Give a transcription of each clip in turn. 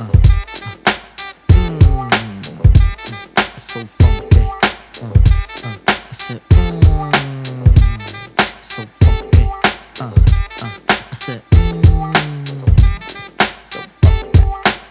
It's so funky. I said, it's so funky. I said, so funky.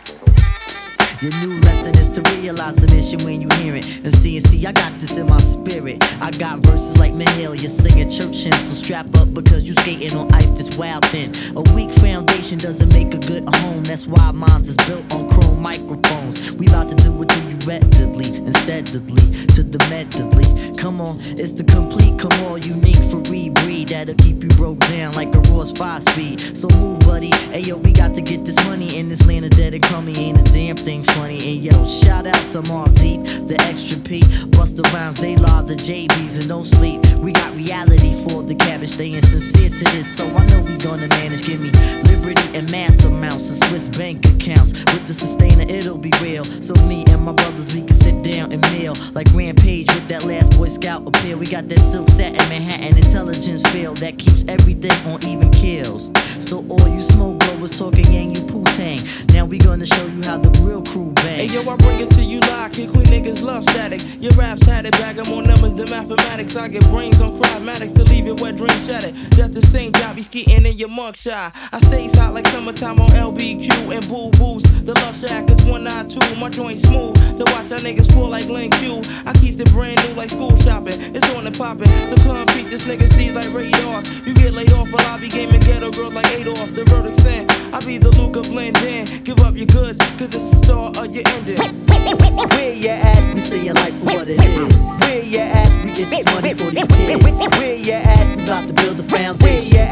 Your new lesson is to realize the mission when you hear it. And see, I got this in my spirit. I got verses like Mahalia singing church hymns. So strap up because you skating on ice this wild thin. A weak foundation doesn't make a good home. That's why mine's is built on chrome microphones. We about to do it to you readily, insteadly, to the medley. Come on, it's the complete, come on, unique free breed that'll keep you broke down like a Ross 5-speed. So move, buddy. Hey yo, we got to get this money in this land of dead and crummy. Ain't a damn thing funny. And yo, shout out to Mark Deep, the extra P, Busta Rhymes, they law the JBs and don't sleep. We got reality for the cabbage, staying sincere to this, so I know we gonna manage. Give me liberty and mass amounts of Swiss bank accounts. With the sustainer, it'll be real. So me and my brothers, we can sit down and meal like Rampage with that last Boy Scout appeal. We got that silk satin Manhattan intelligence feel that keeps everything on even kills. So all you smoke blowers talking yang, you poo-tang. Now we gonna show you how the real crew bang. Hey yo, I bring it to you live, Kid Queen niggas love static. Your raps had it, bag 'em on numbers, the mathematics. I get brains on Cryptomatics to leave it where dreams shattered. Just the same job, you skeeting in your mugshot. I stays hot like summertime on LBQ and Boo Boos. The Love Shack is 192, my joint smooth. To watch our niggas fall like Link Q. I keeps it brand new like school shopping. It's on and popping, so come beat this nigga see like radars. You get laid off while I be gaming ghetto girls like Adolf. The verdict stand, I be the Luca blend in. Give up your goods, cause it's the start of your ending. Where you at? We see your life for what it is. Where you at? We get this money for these kids. Where you at? We about to build a foundation. Where you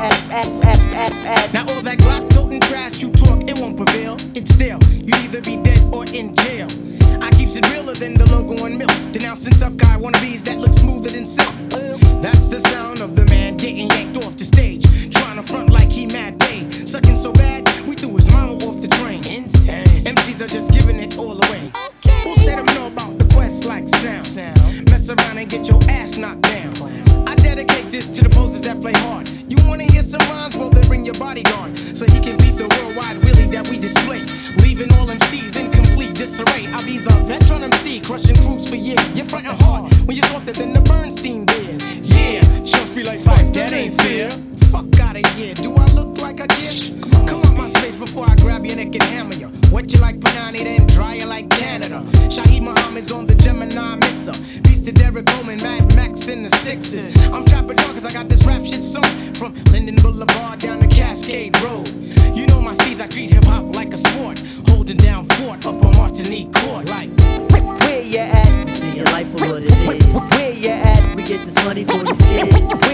at? Now all that Glock toting trash you talk, it won't prevail. It's still, you either be dead or in jail. I keeps it realer than the logo on milk. Denouncing tough guy wannabes that look smoother than silk. That's the sound of the man getting yanked off the stage, trying to front like he mad paid. Sucking so bad, we threw his mama off the train. Insane. MCs are just giving it all away. Okay. Who said them know about the quest like sound? Mess around and get your ass knocked down. I dedicate this to the posers that play hard. You wanna hear some rhymes? Well, then bring your bodyguard, so he can beat the worldwide wheelie that we display, leaving all MCs in complete disarray. I be a veteran MC, crushing crews for years. You're frontin' hard when you're softer than the Bernstein beers. Yeah, chumps be like, fuck, that ain't fair. Fuck outta here, do I look like a kid? Come on my space before I grab your neck and hammer you. Wet you like Panani, then dry you like Canada. Shaheed Muhammad's on the Gemini mixer. Beast to Derek Coleman, Mad Max in the sixes. I'm trapping dog cause I got this rap shit song from Linden Boulevard down to Cascade Road. You know my C's, I treat hip hop like a sport. Holding down fort up on Martinique Court. Like, where you at? We see your life for what it is. Where you at? We get this money for these kids.